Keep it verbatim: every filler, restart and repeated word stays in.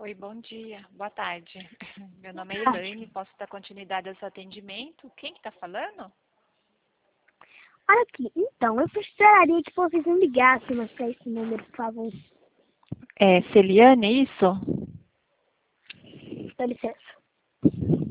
Oi, bom dia. Boa tarde. Meu nome é Elaine, posso dar continuidade ao seu atendimento? Quem que está falando? Olha aqui, então, eu precisaria que vocês me ligassem para esse número, por favor. É Celiane, isso? Dá licença.